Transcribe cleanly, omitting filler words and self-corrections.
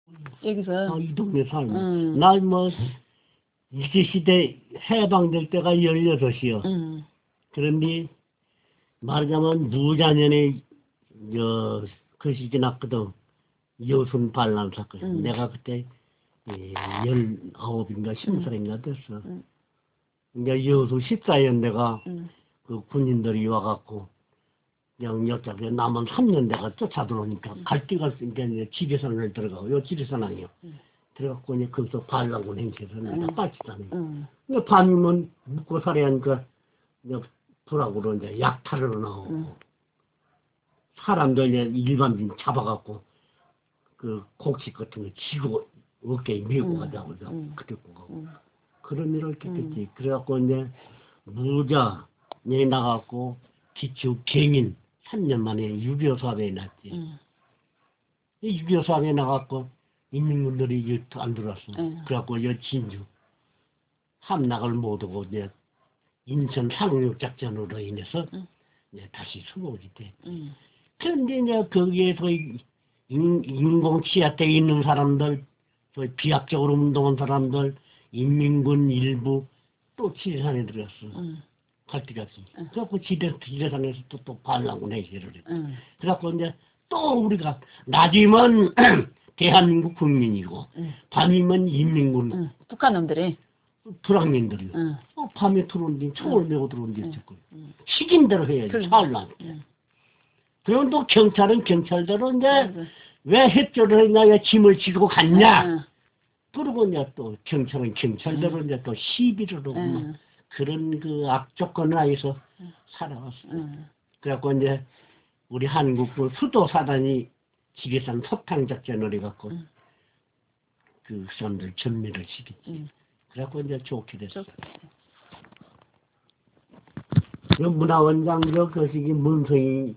여기서. 이 동네 살면. 나 뭐, 일제시대 해방될 때가 16이요. 그런데, 말하자면, 무자년에, 것이 지났거든. 여순 반란 사건. 내가 그때, 19인가 20살인가 됐어. 그러니까 여수 14연대가, 그 군인들이 와갖고, 그냥 여자게 남은 3년 내가 쫓아들어오니까 갈 데가 없으니까 이제 지리산을 들어가고, 요 지리산 아니요. 들어갖고 이제 거기서 반란군 행세에서 내가 빠지다니. 근데 밤이면 묵고 살아야 하니까, 이제 불악으로 이제 약탈을 나오고, 사람들 이제 일반인 잡아갖고, 그 곡식 같은 거 쥐고 어깨에 메고 가자고 그랬고 가고. 그런 일을 겪었지. 그래갖고 이제 무자에 나가갖고 기초 경인 3년 만에 6.25 사업에 났지. 이 6.25 사업에 나가갖고 인민군들이 안 들어왔어. 그래갖고 여 진주 함락을 못하고 이제 인천 상륙 작전으로 인해서 이제 다시 수복이 돼. 그런데 이제 거기에서 인공치하대에 있는 사람들, 비약적으로 운동한 사람들, 인민군 일부 또 지리산에 들어갔어. 갈 데가 없어. 그래갖고 지리산에서 또 반란군 행세를 해. 그래갖고 이제 또 우리가 낮이면 대한민국 국민이고 밤이면 인민군 북한 놈들이 불황민들이 밤에 들어오는데 총을 메고 들어오는데 있었고 시킨 대로 해야지. 잘난. 그럼 또 경찰은 경찰대로 이제 왜 협조를 했냐, 왜 짐을 지르고 갔냐. 그러고 이제 또 경찰은 경찰대로 이제 또 시비를 하고 그런 그 악조건 하에서 살아왔어. 그래갖고 이제 우리 한국 그 수도 사단이 지리산 석탕작전을 해갖고 그 사람들 전멸을 시켰지. 그래갖고 이제 좋게 됐어. 문화원장 저 거시기 문성이